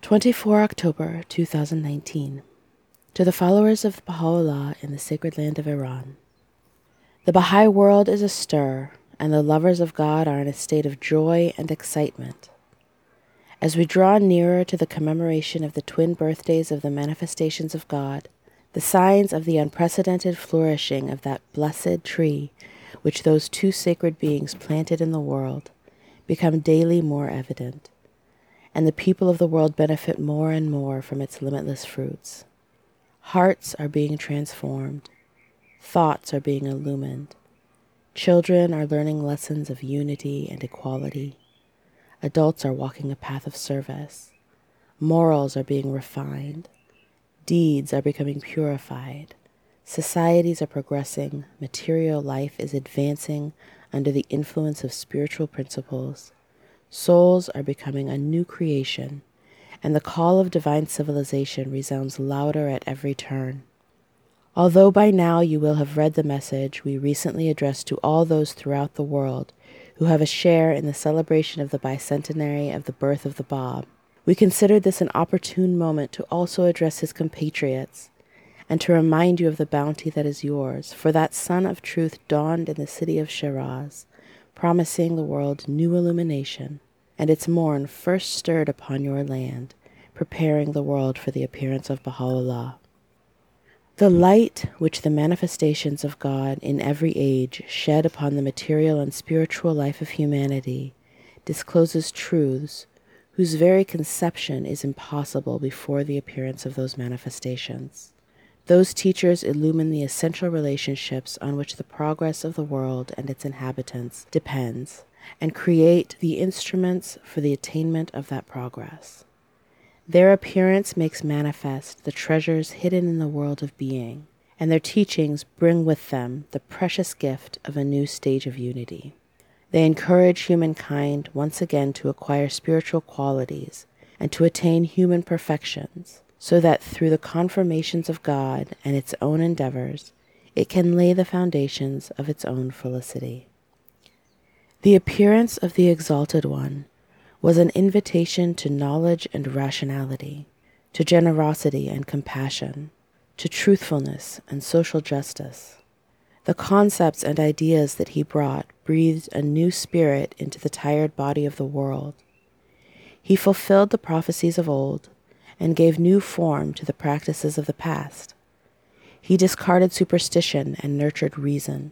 24 October 2019. To the followers of Baha'u'llah in the sacred land of Iran. The Baha'i world is astir, and the lovers of God are in a state of joy and excitement. As we draw nearer to the commemoration of the twin birthdays of the manifestations of God, the signs of the unprecedented flourishing of that blessed tree which those two sacred beings planted in the world become daily more evident, and the people of the world benefit more and more from its limitless fruits. Hearts are being transformed. Thoughts are being illumined. Children are learning lessons of unity and equality. Adults are walking a path of service. Morals are being refined. Deeds are becoming purified. Societies are progressing. Material life is advancing under the influence of spiritual principles. Souls are becoming a new creation, and the call of divine civilization resounds louder at every turn. Although by now you will have read the message we recently addressed to all those throughout the world who have a share in the celebration of the bicentenary of the birth of the Bab, we considered this an opportune moment to also address his compatriots and to remind you of the bounty that is yours, for that sun of truth dawned in the city of Shiraz, promising the world new illumination, and its morn first stirred upon your land, preparing the world for the appearance of Baha'u'llah. The light which the manifestations of God in every age shed upon the material and spiritual life of humanity discloses truths whose very conception is impossible before the appearance of those manifestations. Those teachers illumine the essential relationships on which the progress of the world and its inhabitants depends, and create the instruments for the attainment of that progress. Their appearance makes manifest the treasures hidden in the world of being, and their teachings bring with them the precious gift of a new stage of unity. They encourage humankind once again to acquire spiritual qualities and to attain human perfections, so that through the confirmations of God and its own endeavors, it can lay the foundations of its own felicity. The appearance of the Exalted One was an invitation to knowledge and rationality, to generosity and compassion, to truthfulness and social justice. The concepts and ideas that he brought breathed a new spirit into the tired body of the world. He fulfilled the prophecies of old and gave new form to the practices of the past. He discarded superstition and nurtured reason.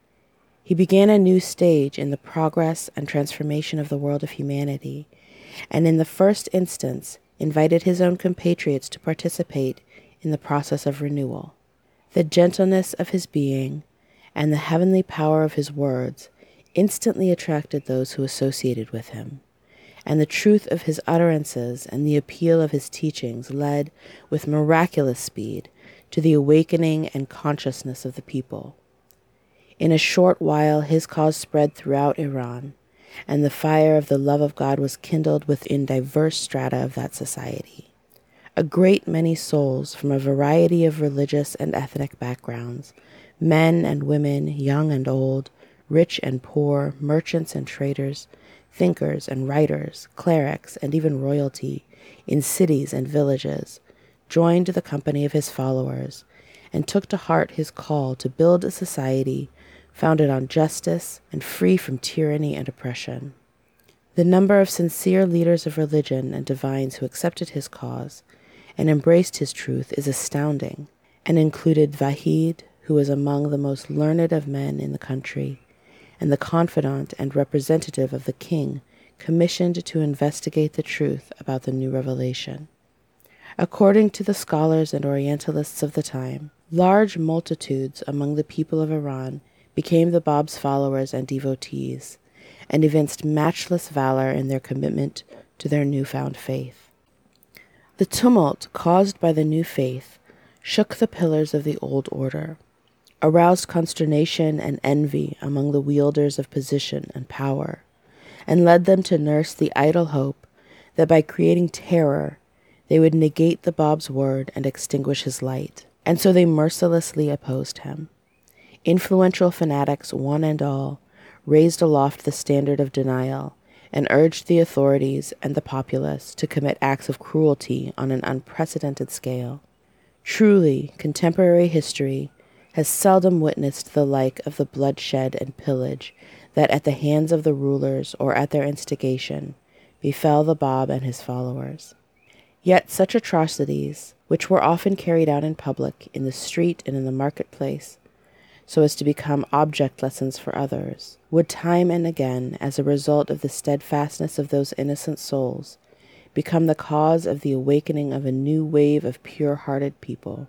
He began a new stage in the progress and transformation of the world of humanity, and in the first instance invited his own compatriots to participate in the process of renewal. The gentleness of his being and the heavenly power of his words instantly attracted those who associated with him, and the truth of his utterances and the appeal of his teachings led with miraculous speed to the awakening and consciousness of the people. In a short while his cause spread throughout Iran, and the fire of the love of God was kindled within diverse strata of that society. A great many souls from a variety of religious and ethnic backgrounds, men and women, young and old, rich and poor, merchants and traders, thinkers and writers, clerics, and even royalty, in cities and villages, joined the company of his followers, and took to heart his call to build a society founded on justice and free from tyranny and oppression. The number of sincere leaders of religion and divines who accepted his cause and embraced his truth is astounding, and included Vahid, who was among the most learned of men in the country, and the confidant and representative of the king commissioned to investigate the truth about the new revelation. According to the scholars and Orientalists of the time, large multitudes among the people of Iran became the Bab's followers and devotees, and evinced matchless valor in their commitment to their newfound faith. The tumult caused by the new faith shook the pillars of the old order, aroused consternation and envy among the wielders of position and power, and led them to nurse the idle hope that by creating terror they would negate the Bab's word and extinguish his light. And so they mercilessly opposed him. Influential fanatics, one and all, raised aloft the standard of denial and urged the authorities and the populace to commit acts of cruelty on an unprecedented scale. Truly, contemporary history has seldom witnessed the like of the bloodshed and pillage that at the hands of the rulers or at their instigation befell the Bab and his followers. Yet such atrocities, which were often carried out in public, in the street and in the marketplace, so as to become object lessons for others, would time and again, as a result of the steadfastness of those innocent souls, become the cause of the awakening of a new wave of pure-hearted people.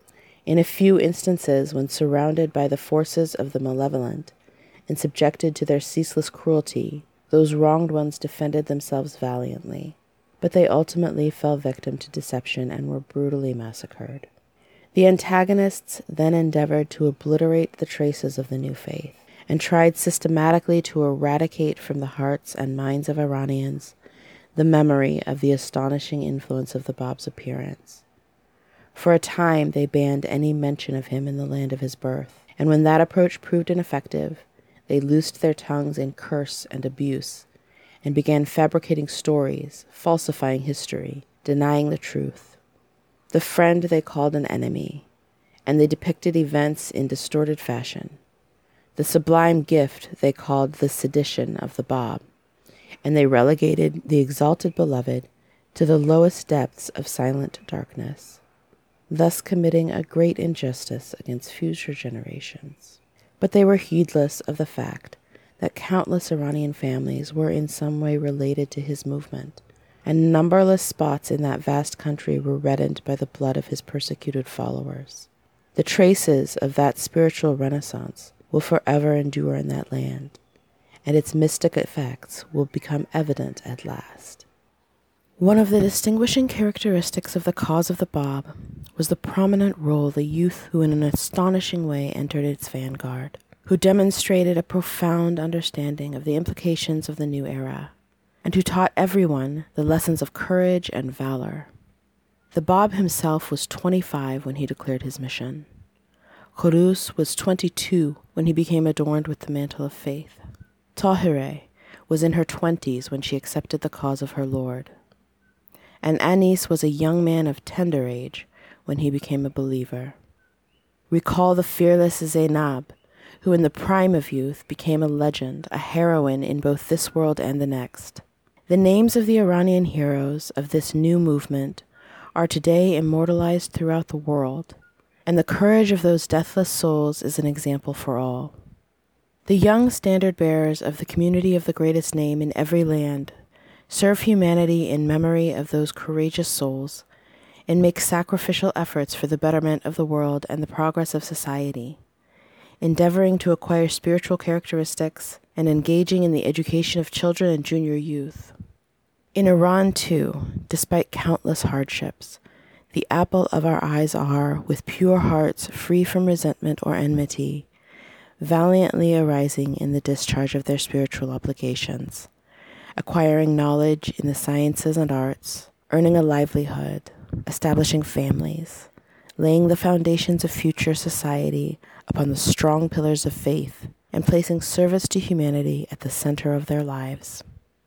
In a few instances, when surrounded by the forces of the malevolent and subjected to their ceaseless cruelty, those wronged ones defended themselves valiantly, but they ultimately fell victim to deception and were brutally massacred. The antagonists then endeavored to obliterate the traces of the new faith and tried systematically to eradicate from the hearts and minds of Iranians the memory of the astonishing influence of the Bab's appearance. For a time, they banned any mention of him in the land of his birth, and when that approach proved ineffective, they loosed their tongues in curse and abuse, and began fabricating stories, falsifying history, denying the truth. The friend they called an enemy, and they depicted events in distorted fashion. The sublime gift they called the sedition of the Bab, and they relegated the exalted beloved to the lowest depths of silent darkness, thus committing a great injustice against future generations. But they were heedless of the fact that countless Iranian families were in some way related to his movement, and numberless spots in that vast country were reddened by the blood of his persecuted followers. The traces of that spiritual renaissance will forever endure in that land, and its mystic effects will become evident at last. One of the distinguishing characteristics of the cause of the Bab was the prominent role the youth who in an astonishing way entered its vanguard, who demonstrated a profound understanding of the implications of the new era, and who taught everyone the lessons of courage and valor. The Bab himself was 25 when he declared his mission. Khuruz was 22 when he became adorned with the mantle of faith. Tahireh was in her 20s when she accepted the cause of her Lord. And Anis was a young man of tender age when he became a believer. Recall the fearless Zainab, who in the prime of youth became a legend, a heroine in both this world and the next. The names of the Iranian heroes of this new movement are today immortalized throughout the world, and the courage of those deathless souls is an example for all. The young standard-bearers of the community of the greatest name in every land serve humanity in memory of those courageous souls and make sacrificial efforts for the betterment of the world and the progress of society, endeavoring to acquire spiritual characteristics and engaging in the education of children and junior youth. In Iran, too, despite countless hardships, the apple of our eyes are, with pure hearts free from resentment or enmity, valiantly arising in the discharge of their spiritual obligations, acquiring knowledge in the sciences and arts, earning a livelihood, establishing families, laying the foundations of future society upon the strong pillars of faith, and placing service to humanity at the center of their lives.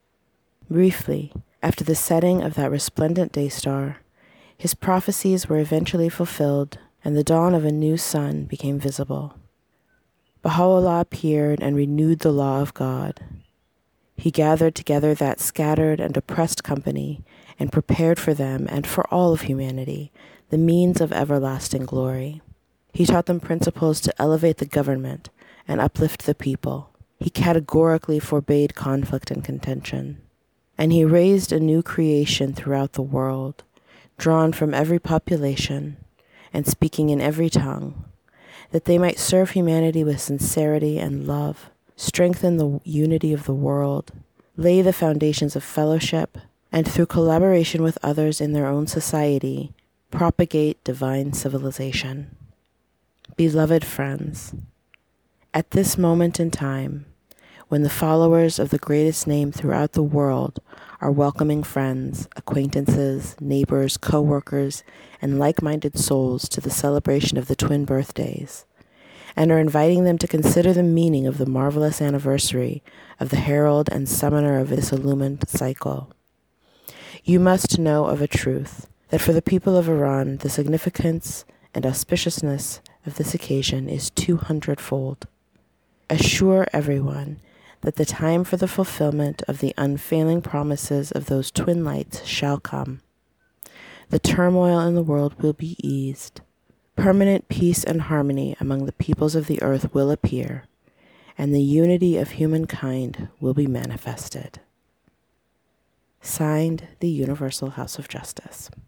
Briefly, after the setting of that resplendent day star, his prophecies were eventually fulfilled, and the dawn of a new sun became visible. Baha'u'llah appeared and renewed the law of God. He gathered together that scattered and oppressed company and prepared for them and for all of humanity the means of everlasting glory. He taught them principles to elevate the government and uplift the people. He categorically forbade conflict and contention. And he raised a new creation throughout the world, drawn from every population and speaking in every tongue, that they might serve humanity with sincerity and love, strengthen the unity of the world, lay the foundations of fellowship, and through collaboration with others in their own society, propagate divine civilization. Beloved friends, at this moment in time, when the followers of the greatest name throughout the world are welcoming friends, acquaintances, neighbors, co-workers, and like-minded souls to the celebration of the twin birthdays, and are inviting them to consider the meaning of the marvelous anniversary of the herald and summoner of this illumined cycle. You must know of a truth, that for the people of Iran, the significance and auspiciousness of this occasion is 200-fold. Assure everyone that the time for the fulfillment of the unfailing promises of those twin lights shall come. The turmoil in the world will be eased. Permanent peace and harmony among the peoples of the earth will appear, and the unity of humankind will be manifested. Signed, the Universal House of Justice.